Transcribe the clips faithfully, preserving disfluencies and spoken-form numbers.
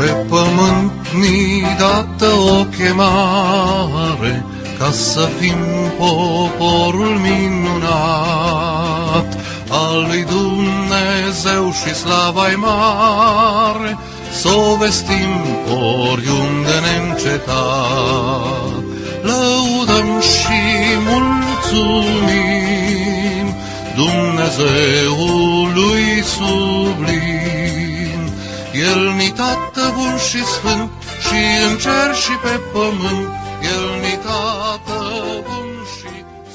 Pe pământ ni dată o chemare, ca să fim poporul minunat al lui Dumnezeu și slava-i mare, s-o vestim oriunde neîncetat. Lăudăm și mulțumim Dumnezeului sublim. El-ni Tată bun și sfânt, și în cer și pe pământ, El-ni Tată bun și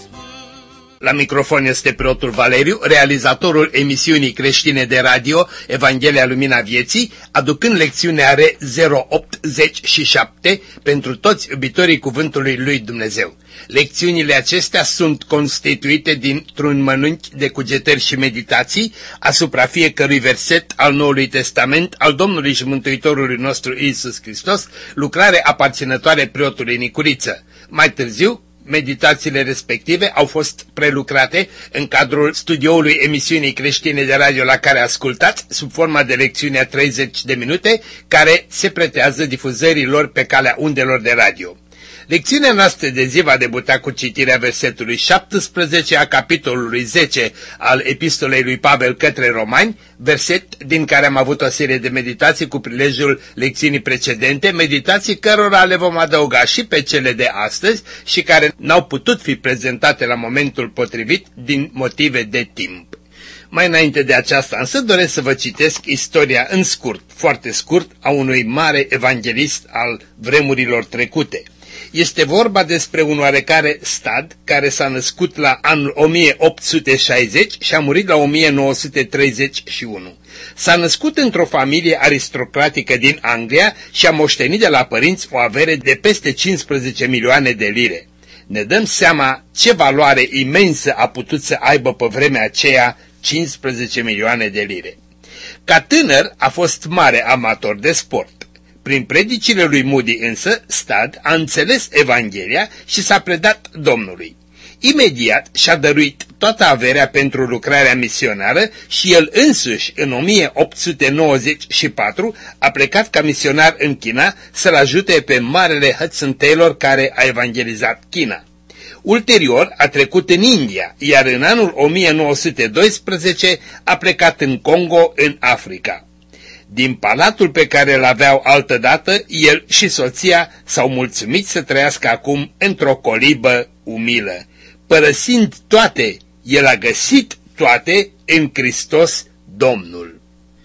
sfânt. La microfon este preotul Valeriu, realizatorul emisiunii creștine de radio Evanghelia Lumina Vieții, aducând lecțiunea R zero opt zece șapte pentru toți iubitorii Cuvântului lui Dumnezeu. Lecțiunile acestea sunt constituite dintr-un mănânchi de cugetări și meditații asupra fiecărui verset al Noului Testament al Domnului și Mântuitorului nostru Iisus Hristos, lucrare aparținătoare preotului Nicuriță. Mai târziu, meditațiile respective au fost prelucrate în cadrul studioului emisiunii creștine de radio la care ascultați, sub forma de lecțiune a treizeci de minute, care se pretează difuzării lor pe calea undelor de radio. Lecțiunea noastră de zi va debuta cu citirea versetului șaptesprezece a capitolului zece al epistolei lui Pavel către Romani, verset din care am avut o serie de meditații cu prilejul lecțiunii precedente, meditații cărora le vom adăuga și pe cele de astăzi și care n-au putut fi prezentate la momentul potrivit din motive de timp. Mai înainte de aceasta însă doresc să vă citesc istoria în scurt, foarte scurt, a unui mare evanghelist al vremurilor trecute. Este vorba despre un oarecare Stad care s-a născut la anul o mie opt sute șaizeci și a murit la o mie nouă sute treizeci și unu. S-a născut într-o familie aristocratică din Anglia și a moștenit de la părinți o avere de peste cincisprezece milioane de lire. Ne dăm seama ce valoare imensă a putut să aibă pe vremea aceea cincisprezece milioane de lire. Ca tânăr a fost mare amator de sport. Prin predicile lui Moody însă, Stad a înțeles Evanghelia și s-a predat Domnului. Imediat și-a dăruit toată averea pentru lucrarea misionară și el însuși, în o mie opt sute nouăzeci și patru, a plecat ca misionar în China să-l ajute pe marele Hudson Taylor care a evangelizat China. Ulterior a trecut în India, iar în anul o mie nouă sute doisprezece a plecat în Congo, în Africa. Din palatul pe care îl aveau altădată, el și soția s-au mulțumit să trăiască acum într-o colibă umilă. Părăsind toate, el a găsit toate în Hristos Domnul.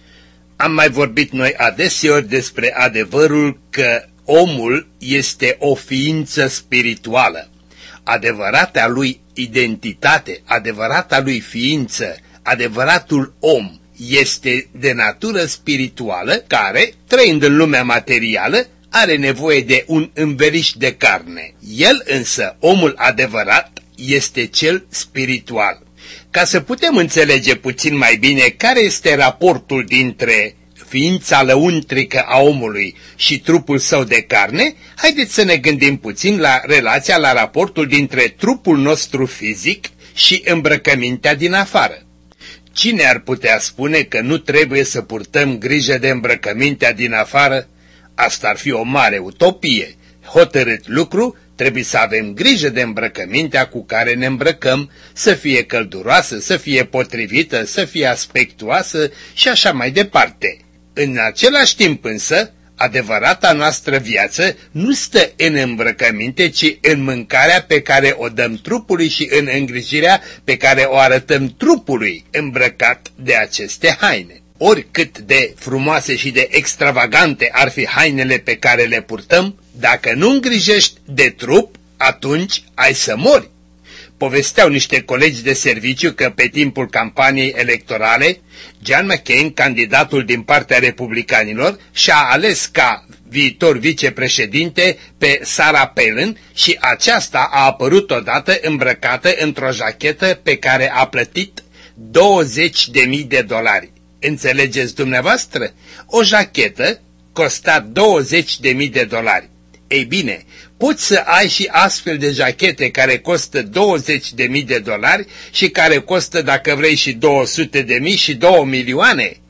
Am mai vorbit noi adeseori despre adevărul că omul este o ființă spirituală. Adevărata lui identitate, adevărata lui ființă, adevăratul om, este de natură spirituală care, trăind în lumea materială, are nevoie de un înveliș de carne. El însă, omul adevărat, este cel spiritual. Ca să putem înțelege puțin mai bine care este raportul dintre ființa lăuntrică a omului și trupul său de carne, haideți să ne gândim puțin la relația, la raportul dintre trupul nostru fizic și îmbrăcămintea din afară. Cine ar putea spune că nu trebuie să purtăm grijă de îmbrăcămintea din afară? Asta ar fi o mare utopie. Hotărât lucru, trebuie să avem grijă de îmbrăcămintea cu care ne îmbrăcăm, să fie călduroasă, să fie potrivită, să fie aspectuoasă și așa mai departe. În același timp însă, adevărata noastră viață nu stă în îmbrăcăminte, ci în mâncarea pe care o dăm trupului și în îngrijirea pe care o arătăm trupului îmbrăcat de aceste haine. Oricât de frumoase și de extravagante ar fi hainele pe care le purtăm, dacă nu îngrijești de trup, atunci ai să mori. Povesteau niște colegi de serviciu că pe timpul campaniei electorale, John McCain, candidatul din partea republicanilor, și-a ales ca viitor vicepreședinte pe Sarah Palin și aceasta a apărut odată îmbrăcată într-o jachetă pe care a plătit douăzeci de mii de dolari. Înțelegeți dumneavoastră? O jachetă costa douăzeci de mii de dolari. Ei bine, poți să ai și astfel de jachete care costă douăzeci de mii de dolari și care costă, dacă vrei, și două sute de mii și două milioane.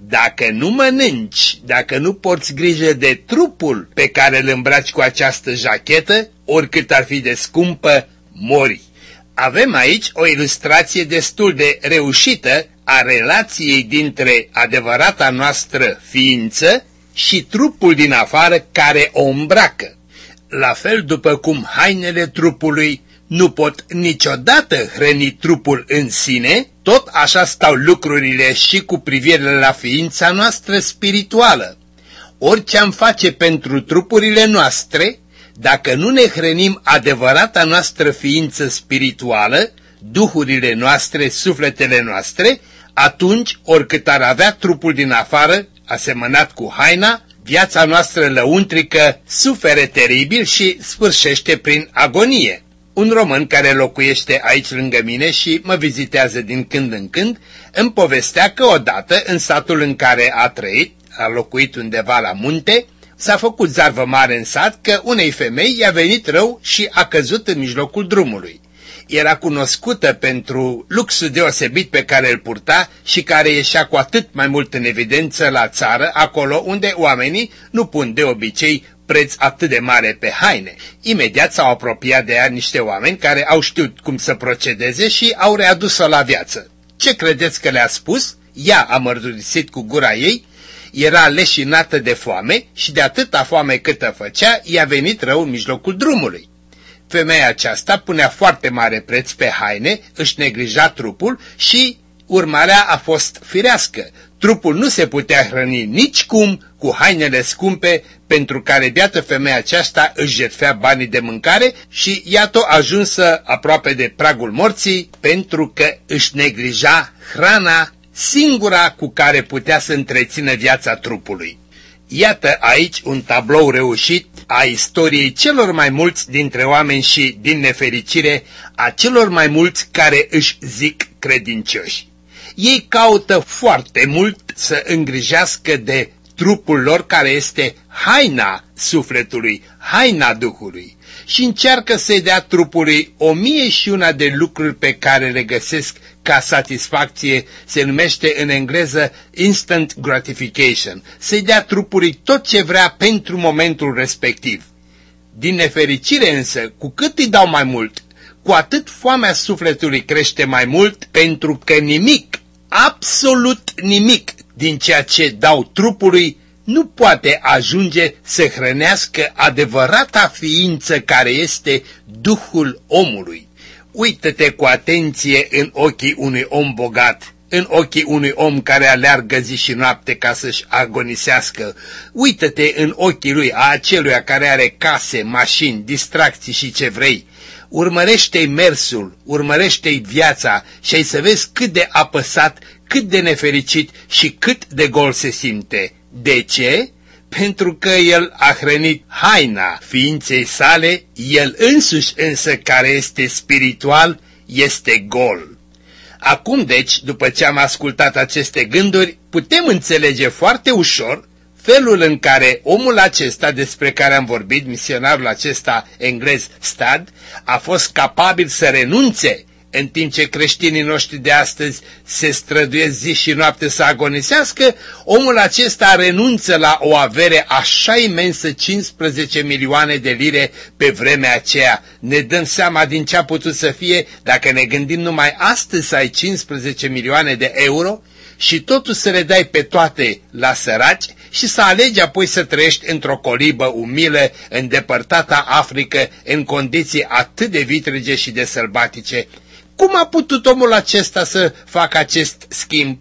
dacă nu mănânci, dacă nu porți grijă de trupul pe care îl îmbraci cu această jachetă, oricât ar fi de scumpă, mori. Avem aici o ilustrație destul de reușită a relației dintre adevărata noastră ființă și trupul din afară care o îmbracă. La fel după cum hainele trupului nu pot niciodată hrăni trupul în sine, tot așa stau lucrurile și cu privire la ființa noastră spirituală. Orice am face pentru trupurile noastre, dacă nu ne hrănim adevărata noastră ființă spirituală, duhurile noastre, sufletele noastre, atunci, oricât ar avea trupul din afară, asemănat cu haina, viața noastră lăuntrică sufere teribil și sfârșește prin agonie. Un român care locuiește aici lângă mine și mă vizitează din când în când, îmi povestea că odată, în satul în care a trăit, a locuit undeva la munte, s-a făcut zarvă mare în sat că unei femei i-a venit rău și a căzut în mijlocul drumului. Era cunoscută pentru luxul deosebit pe care îl purta și care ieșea cu atât mai mult în evidență la țară, acolo unde oamenii nu pun de obicei preț atât de mare pe haine. Imediat s-au apropiat de ea niște oameni care au știut cum să procedeze și au readus-o la viață. Ce credeți că le-a spus? Ea a mărturisit cu gura ei, era leșinată de foame și de atâta foame câtă făcea, i-a venit rău în mijlocul drumului. Femeia aceasta punea foarte mare preț pe haine, își neglija trupul și urmarea a fost firească. Trupul nu se putea hrăni nicicum cu hainele scumpe pentru care biată femeia aceasta își jertfea banii de mâncare și iată ajunsă aproape de pragul morții pentru că își neglija hrana singura cu care putea să întrețină viața trupului. Iată aici un tablou reușit a istoriei celor mai mulți dintre oameni și, din nefericire, a celor mai mulți care își zic credincioși. Ei caută foarte mult să îngrijească de trupul lor care este haina sufletului, haina Duhului și încearcă să-i dea trupului o mie și una de lucruri pe care le găsesc ca satisfacție, se numește în engleză instant gratification, să-i dea trupului tot ce vrea pentru momentul respectiv. Din nefericire însă, cu cât îi dau mai mult, cu atât foamea sufletului crește mai mult, pentru că nimic, absolut nimic din ceea ce dau trupului nu poate ajunge să hrănească adevărata ființă care este Duhul omului. Uită-te cu atenție în ochii unui om bogat, în ochii unui om care aleargă zi și noapte ca să-și agonisească. Uită-te în ochii lui, a aceluia care are case, mașini, distracții și ce vrei. Urmărește-i mersul, urmărește-i viața și ai să vezi cât de apăsat, cât de nefericit și cât de gol se simte. De ce? Pentru că el a hrănit haina ființei sale, el însuși însă care este spiritual este gol. Acum deci, după ce am ascultat aceste gânduri, putem înțelege foarte ușor felul în care omul acesta despre care am vorbit, misionarul acesta englez Stad, a fost capabil să renunțe, în timp ce creștinii noștri de astăzi se străduiesc zi și noapte să agonisească, omul acesta renunță la o avere așa imensă, cincisprezece milioane de lire pe vremea aceea. Ne dăm seama din ce a putut să fie dacă ne gândim numai astăzi să ai cincisprezece milioane de euro și totuși să le dai pe toate la săraci și să alegi apoi să trăiești într-o colibă umilă în depărtata Africă în condiții atât de vitrege și de sălbatice. Cum a putut omul acesta să facă acest schimb?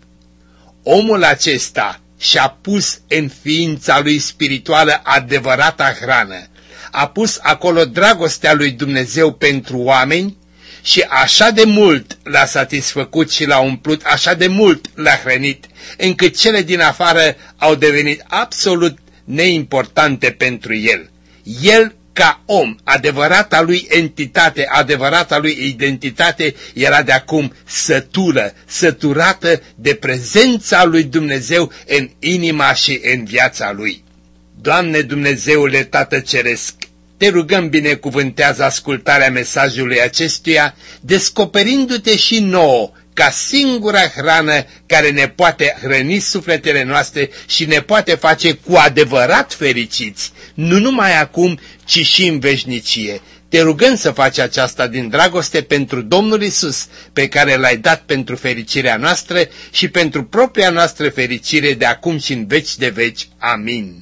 Omul acesta și-a pus în ființa lui spirituală adevărata hrană. A pus acolo dragostea lui Dumnezeu pentru oameni și așa de mult l-a satisfăcut și l-a umplut, așa de mult l-a hrănit, încât cele din afară au devenit absolut neimportante pentru el. El, ca om, adevărata lui entitate, adevărata lui identitate era de acum sătulă, săturată de prezența lui Dumnezeu în inima și în viața lui. Doamne Dumnezeule Tată Ceresc, te rugăm, binecuvântează ascultarea mesajului acestuia, descoperindu-te și nouă ca singura hrană care ne poate hrăni sufletele noastre și ne poate face cu adevărat fericiți, nu numai acum, ci și în veșnicie. Te rugăm să faci aceasta din dragoste pentru Domnul Isus, pe care L-ai dat pentru fericirea noastră și pentru propria noastră fericire de acum și în veci de veci. Amin.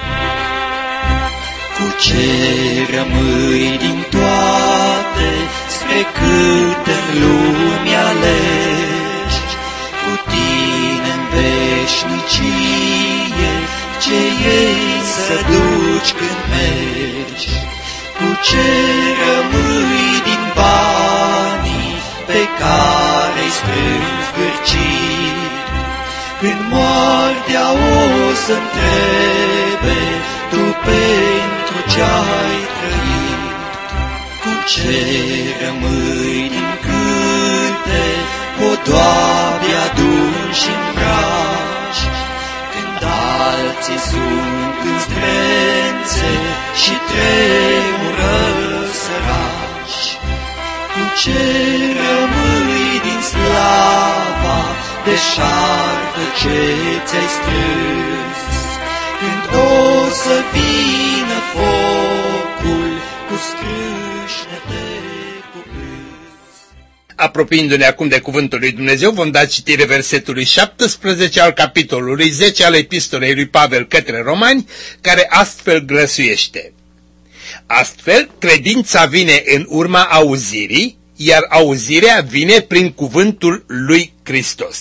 Cu ce rămâi din toate, spre cât în lume aleși, cu tine în veșnicie, ce ei să duci când mergi. Cu ce rămâi din banii pe care-i strângi zgârcit, când moartea o să întrebe tu pentru ce-ai trăit. Cu ce rămâi din câte podoabe aduni și-n braci, când alții sunt în zdrențe și tremură săraci. Cu ce rămâi din slava deșartă ce ți-ai strâns, când o să vină focul cu scrâșnete cuprins. Apropiindu-ne acum de cuvântul lui Dumnezeu, vom da citire versetului șaptesprezece al capitolului zece al epistolei lui Pavel către Romani, care astfel glăsuiește: astfel, credința vine în urma auzirii, iar auzirea vine prin cuvântul lui Hristos.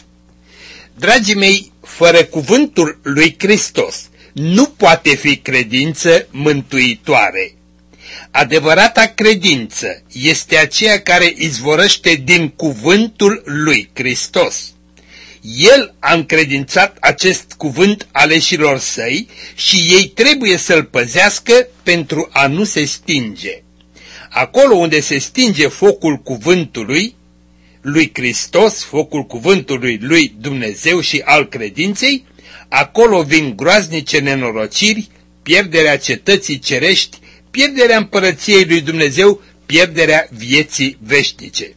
Dragii mei, fără cuvântul lui Hristos nu poate fi credință mântuitoare. Adevărata credință este aceea care izvorăște din cuvântul lui Hristos. El a încredințat acest cuvânt aleșilor săi și ei trebuie să-l păzească pentru a nu se stinge. Acolo unde se stinge focul cuvântului lui Hristos, focul cuvântului lui Dumnezeu și al credinței, acolo vin groaznice nenorociri, pierderea cetății cerești, pierderea împărăției lui Dumnezeu, pierderea vieții veșnice.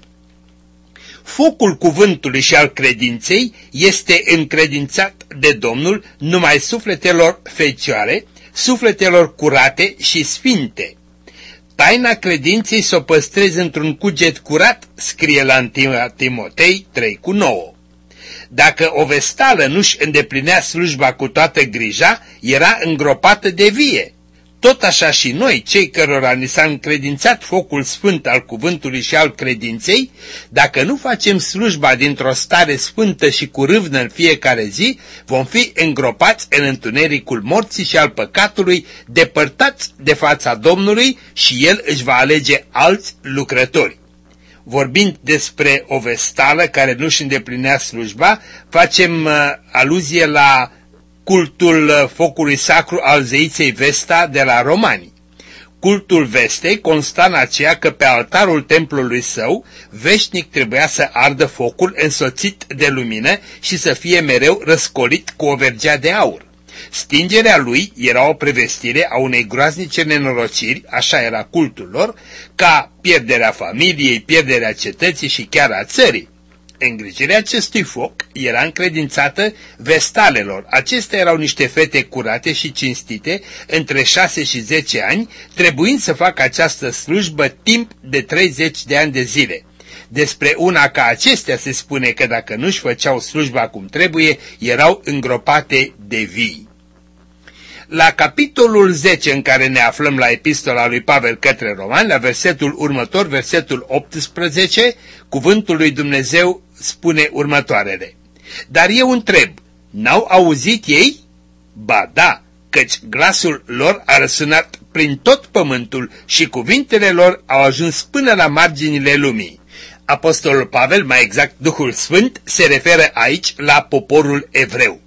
Focul cuvântului și al credinței este încredințat de Domnul numai sufletelor fecioare, sufletelor curate și sfinte. Taina credinței s-o păstrezi într-un cuget curat, scrie la întâi Timotei trei cu nouă. Dacă o vestală nu-și îndeplinea slujba cu toată grija, era îngropată de vie. Tot așa și noi, cei cărora ni s-a încredințat focul sfânt al cuvântului și al credinței, dacă nu facem slujba dintr-o stare sfântă și cu râvnă în fiecare zi, vom fi îngropați în întunericul morții și al păcatului, depărtați de fața Domnului și El își va alege alți lucrători. Vorbind despre o vestală care nu-și îndeplinea slujba, facem uh, aluzie la cultul focului sacru al zeiței Vesta de la Romani. Cultul Vestei consta în aceea că pe altarul templului său veșnic trebuia să ardă focul însoțit de lumină și să fie mereu răscolit cu o vergea de aur. Stingerea lui era o prevestire a unei groaznice nenorociri, așa era cultul lor, ca pierderea familiei, pierderea cetății și chiar a țării. Îngrijirea acestui foc era încredințată vestalelor. Acestea erau niște fete curate și cinstite, între șase și zece ani, trebuind să facă această slujbă timp de treizeci de ani de zile. Despre una ca acestea se spune că dacă nu-și făceau slujba cum trebuie, erau îngropate de vii. La capitolul zece în care ne aflăm la epistola lui Pavel către Romani, la versetul următor, versetul optsprezece, cuvântul lui Dumnezeu spune următoarele: dar eu întreb, n-au auzit ei? Ba da, căci glasul lor a răsunat prin tot pământul și cuvintele lor au ajuns până la marginile lumii. Apostolul Pavel, mai exact Duhul Sfânt, se referă aici la poporul evreu.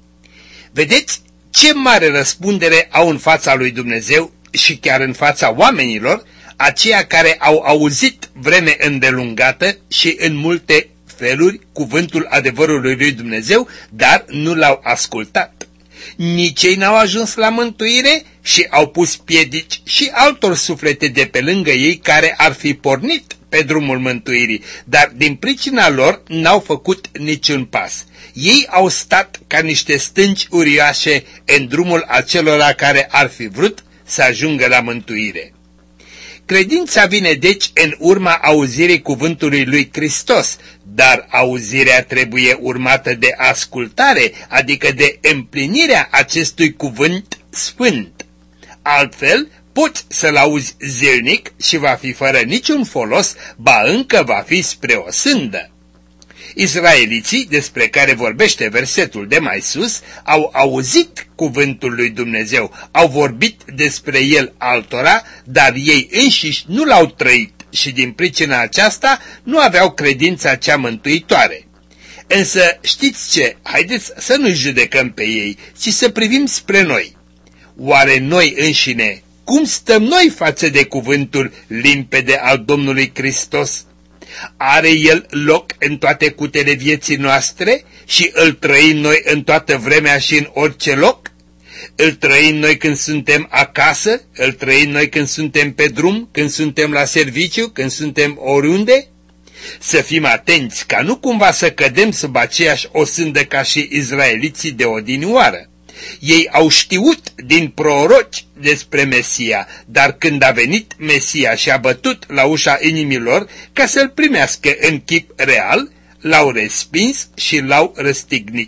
Vedeți ce mare răspundere au în fața lui Dumnezeu și chiar în fața oamenilor aceia care au auzit vreme îndelungată și în multe feluri cuvântul adevărului lui Dumnezeu, dar nu l-au ascultat. Nici ei n-au ajuns la mântuire și au pus piedici și altor suflete de pe lângă ei care ar fi pornit pe drumul mântuirii, dar din pricina lor n-au făcut niciun pas. Ei au stat ca niște stânci uriașe în drumul acelora care ar fi vrut să ajungă la mântuire. Credința vine deci în urma auzirii cuvântului lui Hristos, dar auzirea trebuie urmată de ascultare, adică de împlinirea acestui cuvânt sfânt. Altfel, poți să-l auzi zilnic și va fi fără niciun folos, ba încă va fi spre o sândă. Israeliții, despre care vorbește versetul de mai sus, au auzit cuvântul lui Dumnezeu, au vorbit despre el altora, dar ei înșiși nu l-au trăit și din pricina aceasta nu aveau credința cea mântuitoare. Însă știți ce? Haideți să nu judecăm pe ei, ci să privim spre noi. Oare noi înșine, cum stăm noi față de cuvântul limpede al Domnului Hristos? Are el loc în toate cutele vieții noastre și îl trăim noi în toată vremea și în orice loc? Îl trăim noi când suntem acasă? Îl trăim noi când suntem pe drum? Când suntem la serviciu? Când suntem oriunde? Să fim atenți ca nu cumva să cădem sub aceeași osândă ca și izraeliții de odinioară. Ei au știut din proroci despre Mesia, dar când a venit Mesia și a bătut la ușa inimilor ca să-l primească în chip real, l-au respins și l-au răstignit.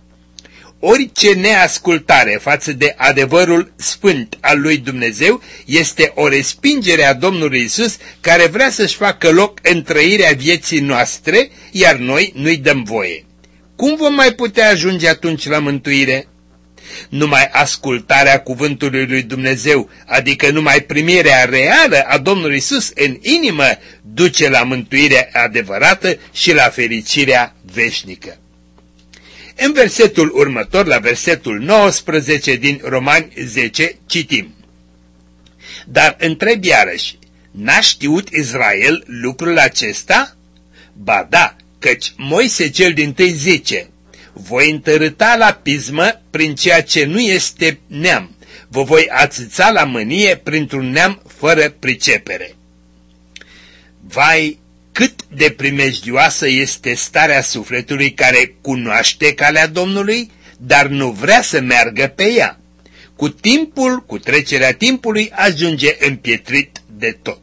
Orice neascultare față de adevărul sfânt al lui Dumnezeu este o respingere a Domnului Iisus, care vrea să-și facă loc în trăirea vieții noastre, iar noi nu-i dăm voie. Cum vom mai putea ajunge atunci la mântuire? Numai ascultarea cuvântului lui Dumnezeu, adică numai primirea reală a Domnului Iisus în inimă, duce la mântuirea adevărată și la fericirea veșnică. În versetul următor, la versetul nouăsprezece din Romani zece, citim: Dar întreb iarăși, n-a știut Israel lucrul acesta? Ba da, căci Moise cel dintâi zice: Voi întărâta la pismă prin ceea ce nu este neam, vă voi ațăța la mânie printr-un neam fără pricepere. Vai, cât de primejdioasă este starea sufletului care cunoaște calea Domnului, dar nu vrea să meargă pe ea. Cu timpul, cu trecerea timpului, ajunge împietrit de tot.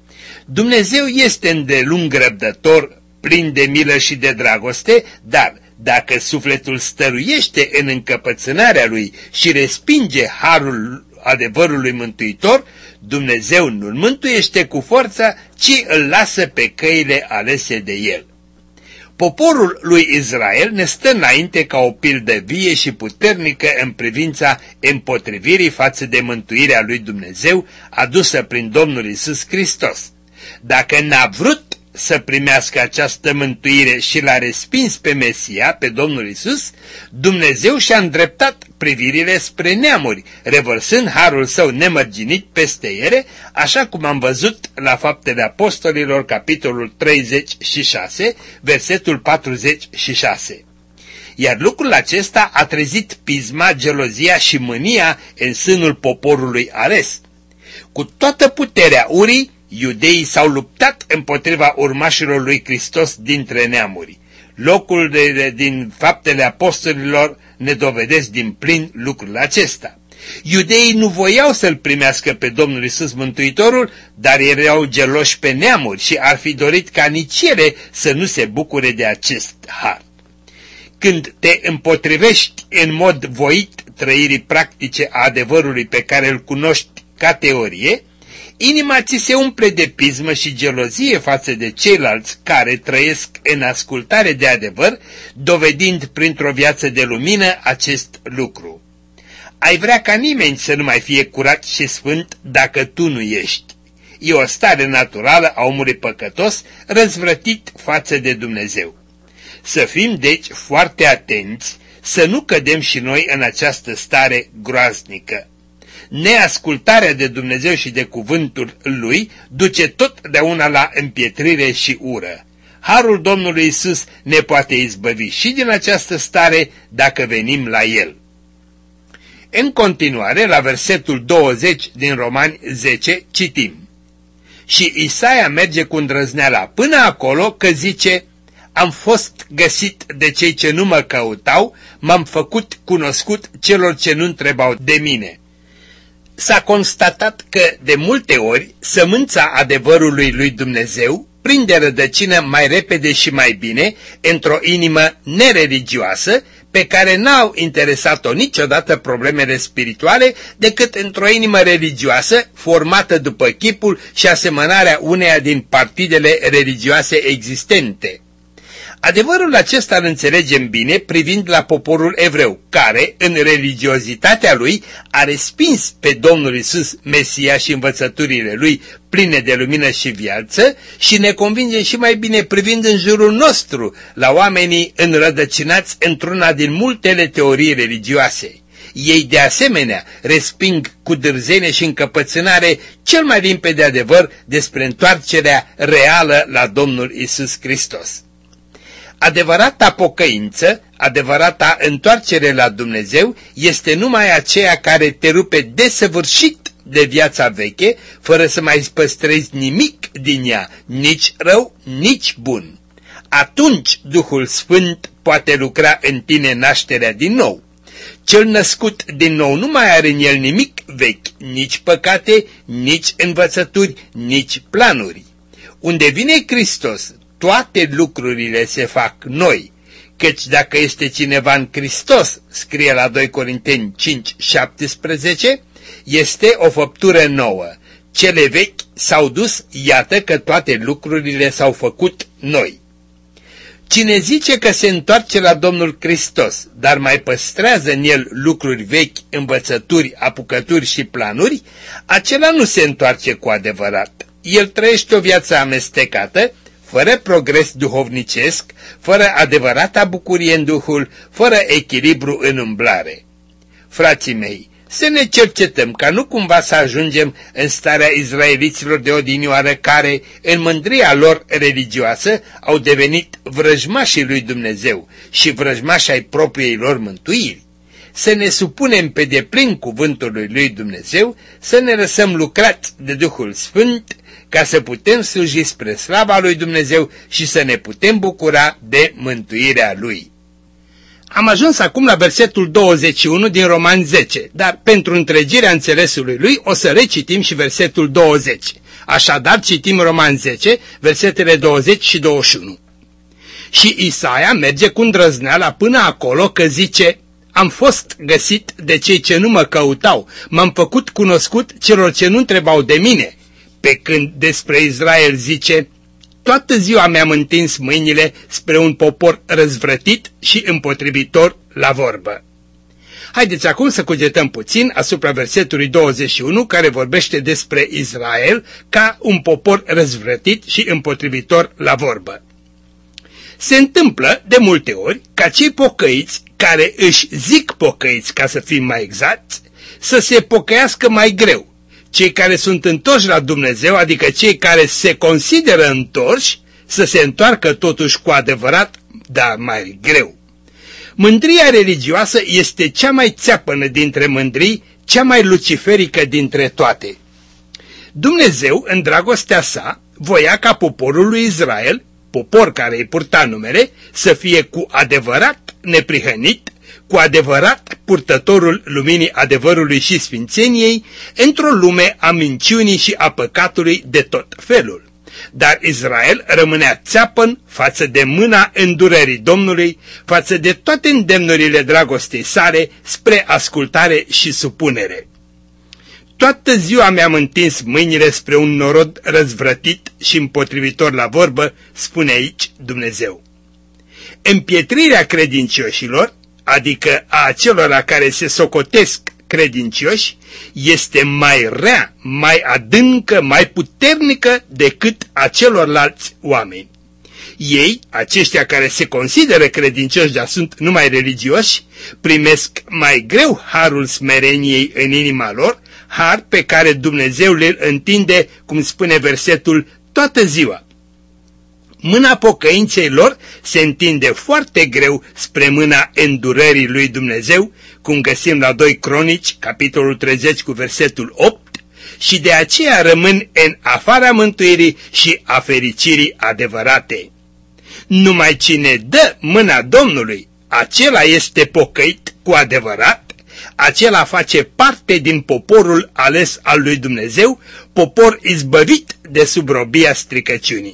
Dumnezeu este îndelung răbdător, plin de milă și de dragoste, dar dacă sufletul stăruiește în încăpățânarea lui și respinge harul adevărului mântuitor, Dumnezeu nu-l mântuiește cu forța, ci îl lasă pe căile alese de el. Poporul lui Israel ne stă înainte ca o pildă vie și puternică în privința împotrivirii față de mântuirea lui Dumnezeu adusă prin Domnul Iisus Hristos. Dacă n-a vrut să primească această mântuire și l-a respins pe Mesia, pe Domnul Iisus, Dumnezeu și-a îndreptat privirile spre neamuri, revărsând harul său nemărginit peste ele, așa cum am văzut la Faptele Apostolilor, capitolul treizeci și șase, versetul patruzeci și șase. Iar lucrul acesta a trezit pisma, gelozia și mânia în sânul poporului ales. Cu toată puterea urii, iudeii s-au luptat împotriva urmașilor lui Hristos dintre neamuri. Locul de, de, din Faptele Apostolilor ne dovedesc din plin lucrul acesta. Iudeii nu voiau să-L primească pe Domnul Iisus Mântuitorul, dar erau geloși pe neamuri și ar fi dorit ca nici ele să nu se bucure de acest har. Când te împotrivești în mod voit trăirii practice a adevărului pe care îl cunoști ca teorie, inima ți se umple de pismă și gelozie față de ceilalți care trăiesc în ascultare de adevăr, dovedind printr-o viață de lumină acest lucru. Ai vrea ca nimeni să nu mai fie curat și sfânt dacă tu nu ești. E o stare naturală a omului păcătos, răzvrătit față de Dumnezeu. Să fim, deci, foarte atenți să nu cădem și noi în această stare groaznică. Neascultarea de Dumnezeu și de cuvântul Lui duce totdeauna la împietrire și ură. Harul Domnului Iisus ne poate izbăvi și din această stare dacă venim la El. În continuare, la versetul douăzeci din Romani zece, citim: Și Isaia merge cu îndrăzneala până acolo că zice: am fost găsit de cei ce nu mă căutau, m-am făcut cunoscut celor ce nu întrebau de mine. S-a constatat că de multe ori sămânța adevărului lui Dumnezeu prinde rădăcină mai repede și mai bine într-o inimă nereligioasă, pe care n-au interesat-o niciodată problemele spirituale, decât într-o inimă religioasă formată după chipul și asemănarea uneia din partidele religioase existente. Adevărul acesta îl înțelegem bine privind la poporul evreu, care, în religiozitatea lui, a respins pe Domnul Iisus, Mesia și învățăturile lui pline de lumină și viață, și ne convinge și mai bine privind în jurul nostru la oamenii înrădăcinați într-una din multele teorii religioase. Ei de asemenea resping cu dârzenie și încăpățânare cel mai limpede adevăr despre întoarcerea reală la Domnul Iisus Hristos. Adevărata pocăință, adevărata întoarcere la Dumnezeu este numai aceea care te rupe desăvârșit de viața veche, fără să mai păstrezi nimic din ea, nici rău, nici bun. Atunci Duhul Sfânt poate lucra în tine nașterea din nou. Cel născut din nou nu mai are în el nimic vechi, nici păcate, nici învățături, nici planuri. Unde vine Hristos, toate lucrurile se fac noi, căci dacă este cineva în Hristos, scrie la doi Corinteni cinci șaptesprezece, este o făptură nouă. Cele vechi s-au dus, iată că toate lucrurile s-au făcut noi. Cine zice că se întoarce la Domnul Hristos, dar mai păstrează în el lucruri vechi, învățături, apucături și planuri, acela nu se întoarce cu adevărat. El trăiește o viață amestecată, fără progres duhovnicesc, fără adevărata bucurie în Duhul, fără echilibru în umblare. Frații mei, să ne cercetăm ca nu cumva să ajungem în starea izraeliților de odinioară care, în mândria lor religioasă, au devenit vrăjmașii lui Dumnezeu și vrăjmași ai propriei lor mântuiri. Să ne supunem pe deplin cuvântului lui Dumnezeu, să ne lăsăm lucrați de Duhul Sfânt, ca să putem sluji spre slava lui Dumnezeu și să ne putem bucura de mântuirea lui. Am ajuns acum la versetul douăzeci și unu din Romani zece, dar pentru întregirea înțelesului lui o să recitim și versetul douăzeci. Așadar citim Romani zece, versetele douăzeci și douăzeci și unu. Și Isaia merge cu îndrăzneala până acolo că zice: am fost găsit de cei ce nu mă căutau, m-am făcut cunoscut celor ce nu întrebau de mine. Pe când despre Israel zice: toată ziua mi-am întins mâinile spre un popor răzvrătit și împotrivitor la vorbă. Haideți acum să cugetăm puțin asupra versetului douăzeci și unu, care vorbește despre Israel ca un popor răzvrătit și împotrivitor la vorbă. Se întâmplă de multe ori ca cei pocăiți, care își zic pocăiți ca să fim mai exacti, să se pocăiască mai greu. Cei care sunt întorși la Dumnezeu, adică cei care se consideră întorși, să se întoarcă totuși cu adevărat, dar mai greu. Mândria religioasă este cea mai țeapănă dintre mândrii, cea mai luciferică dintre toate. Dumnezeu, în dragostea sa, voia ca poporul lui Israel, popor care îi purta numele, să fie cu adevărat neprihănit, cu adevărat purtătorul luminii adevărului și sfințeniei, într-o lume a minciunii și a păcatului de tot felul. Dar Israel rămânea țeapăn față de mâna îndurării Domnului, față de toate îndemnurile dragostei sale spre ascultare și supunere. Toată ziua mi-am întins mâinile spre un norod răzvrătit și împotrivitor la vorbă, spune aici Dumnezeu. Împietrirea credincioșilor, adică a acelora care se socotesc credincioși, este mai rea, mai adâncă, mai puternică decât a celorlalți oameni. Ei, aceștia care se consideră credincioși, dar sunt numai religioși, primesc mai greu harul smereniei în inima lor, har pe care Dumnezeu le întinde, cum spune versetul, toată ziua. Mâna pocăinței lor se întinde foarte greu spre mâna îndurării lui Dumnezeu, cum găsim la doi Cronici, capitolul treizeci cu versetul opt, și de aceea rămân în afara mântuirii și a fericirii adevărate. Numai cine dă mâna Domnului, acela este pocăit cu adevărat, acela face parte din poporul ales al lui Dumnezeu, popor izbăvit de sub robia stricăciunii.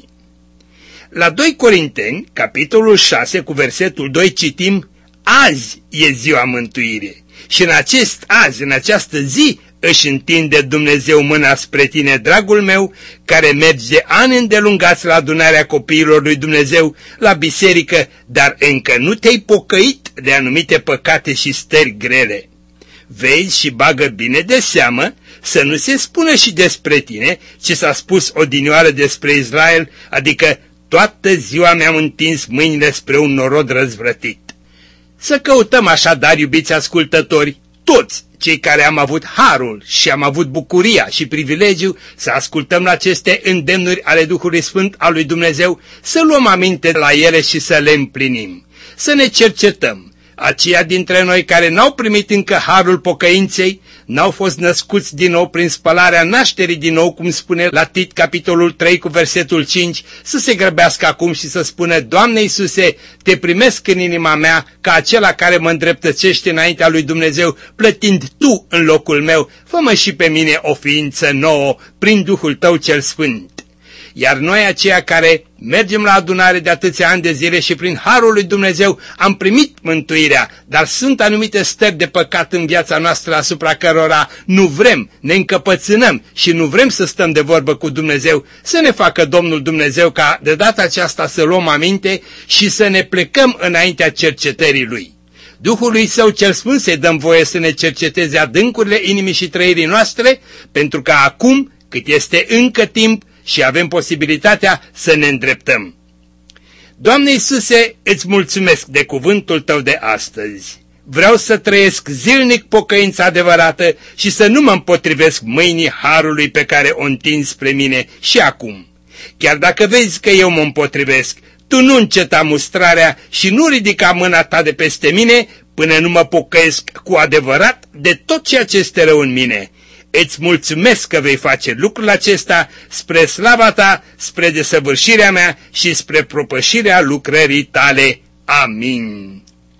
La doi Corinteni, capitolul șase, cu versetul doi, citim: azi e ziua mântuirii și în acest azi, în această zi, își întinde Dumnezeu mâna spre tine, dragul meu, care mergi de ani îndelungați la adunarea copiilor lui Dumnezeu, la biserică, dar încă nu te-ai pocăit de anumite păcate și stări grele. Vezi și bagă bine de seamă să nu se spună și despre tine ce s-a spus odinioară despre Israel, adică toată ziua mi-am întins mâinile spre un norod răzvrătit. Să căutăm așadar, iubiți ascultători, toți cei care am avut harul și am avut bucuria și privilegiu să ascultăm la aceste îndemnuri ale Duhului Sfânt al lui Dumnezeu, să luăm aminte la ele și să le împlinim, să ne cercetăm. Aceia dintre noi care n-au primit încă harul pocăinței, n-au fost născuți din nou prin spălarea nașterii din nou, cum spune la Tit, capitolul trei, cu versetul cinci, să se grăbească acum și să spună: Doamne Iisuse, te primesc în inima mea ca acela care mă îndreptățește înaintea lui Dumnezeu, plătind Tu în locul meu, fă-mă și pe mine o ființă nouă prin Duhul Tău cel Sfânt. Iar noi, aceia care mergem la adunare de atâția ani de zile și prin harul lui Dumnezeu am primit mântuirea, dar sunt anumite stări de păcat în viața noastră asupra cărora nu vrem, ne încăpățânăm și nu vrem să stăm de vorbă cu Dumnezeu, să ne facă Domnul Dumnezeu ca de data aceasta să luăm aminte și să ne plecăm înaintea cercetării Lui. Duhului Său cel Sfânt să-i dăm voie să ne cerceteze adâncurile inimii și trăirii noastre, pentru că acum, cât este încă timp, și avem posibilitatea să ne îndreptăm. Doamne Iisuse, îți mulțumesc de cuvântul Tău de astăzi. Vreau să trăiesc zilnic pocăința adevărată și să nu mă împotrivesc mâinii harului pe care o întind spre mine și acum. Chiar dacă vezi că eu mă împotrivesc, Tu nu înceta mustrarea și nu ridica mâna Ta de peste mine până nu mă pocăiesc cu adevărat de tot ceea ce este rău în mine. Îți mulțumesc că vei face lucrul acesta spre slava Ta, spre desăvârșirea mea și spre propășirea lucrării Tale. Amin.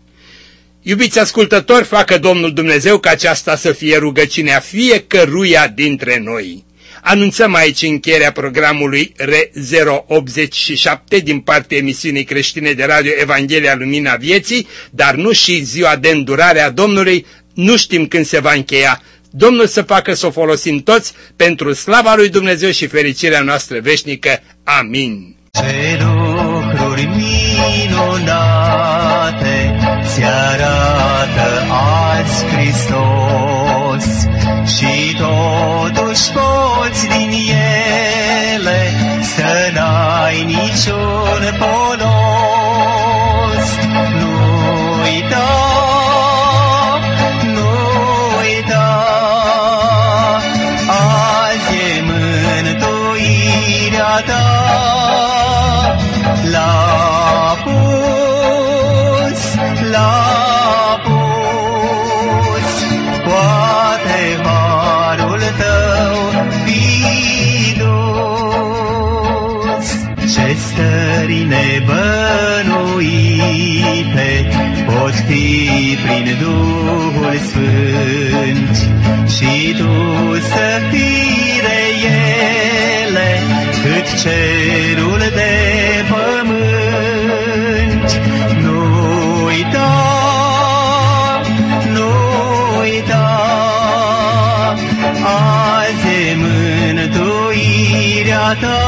Iubiți ascultători, facă Domnul Dumnezeu ca aceasta să fie rugăciunea fiecăruia dintre noi. Anunțăm aici încheierea programului R zero optzeci și șapte din partea emisiunii creștine de radio Evanghelia Lumina Vieții, dar nu și ziua de îndurare a Domnului, nu știm când se va încheia. Domnul să facă să o folosim toți pentru slava lui Dumnezeu și fericirea noastră veșnică. Amin. Ce lucruri minunate ți arată azi Hristos și totuși poți din ele să n-ai niciun polos. Nu uita, Ta l-a pus, l-a pus, poate harul Tău filos. Ce stări nebănuite pot fi prin Duhul Sfânt și Tu să fii de ele cât cerul de pământ. Nu uita, nu uita, azi e mântuirea Ta.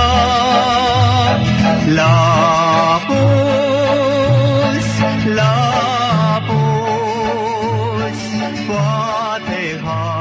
L-a pus, l-a pus, poate